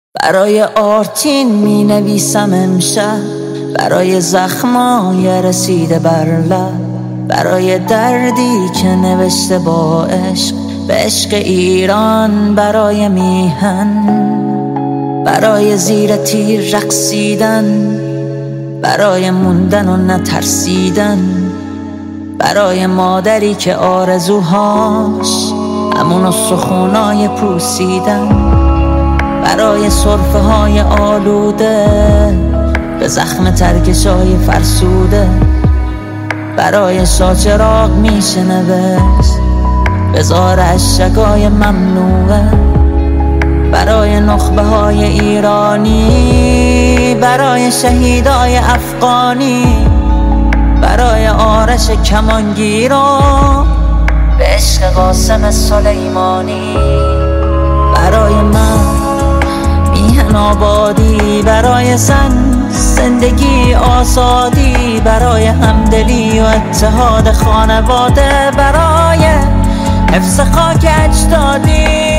برای آرتین می نویسم امشب، برای زخمای رسیده بر لب، برای دردی که نوشته با عشق به عشق ایران، برای میهن، برای زیر تیر رقصیدن، برای موندن و نترسیدن، برای مادری که آرزوهاش همون استخونای پوسیدن، برای صرفه های آلوده به زخم ترکشای فرسوده، برای شاچراغ میشه نوشت بزار اشکای ممنوعه، برای نخبه های ایرانی، برای شهیدای افغانی، برای آرش کمانگیران به عشق قاسم سلیمانی، برای من میهن آبادی، برای زندگی آزادی، برای همدلی و اتحاد خانواده، برای حفظ خاک اجدادی.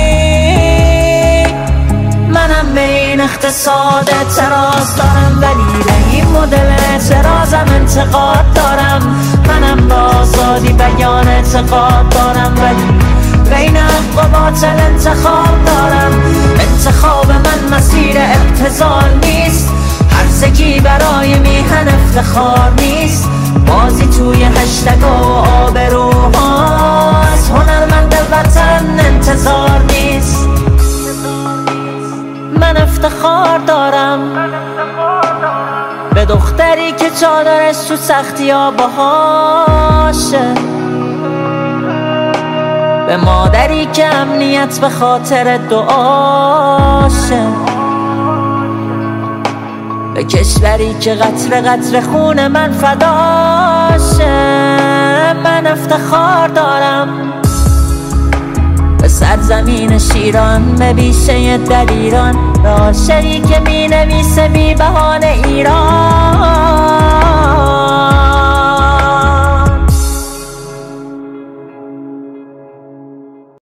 منم به این اقتصاد اعتراض دارم، ولی به این مدل اعتراضم انتقاد دارم. منم به آزادی بیان اعتقاد دارم، ولی بین حق و باطل انتخاب دارم. انتخاب من مسیر ابتذال نیست، هرزگی برای میهن افتخار نیست، بازی توی هشتگ و آبروهاست، هنرمند وطن انتظار نیست. من افتخار دارم به دختری که چادرش تو سختی ها باهاشه، به مادری که امنیت به خاطر دعاشه، به کشوری که قطره قطره خون من فداشه. من افتخار دارم به سرزمین شیران، به بیشه دلیران، به عاشقی که می نویسه بی بهانه ایران.